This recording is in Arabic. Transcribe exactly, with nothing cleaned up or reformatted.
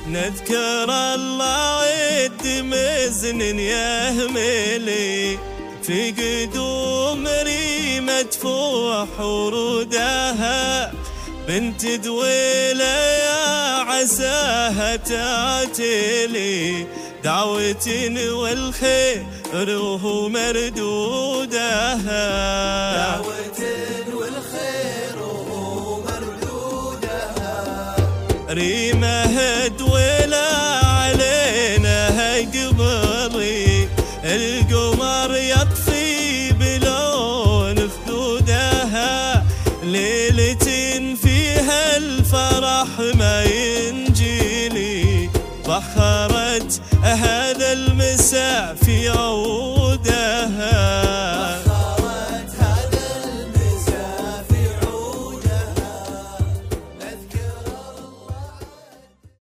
نذكر الله عد مزن يهملي في قدوم ريمة فوح ورودها بنت دويلة يا عساها تاتلي دعوة والخير وهو مردودها دعوة والخير وهو مردودها ريمة دويلة علينا قبلي القمر يطفي بلون خدودها ليلة فيها الفرح ما ينجلي بخرت هذا المساء في عود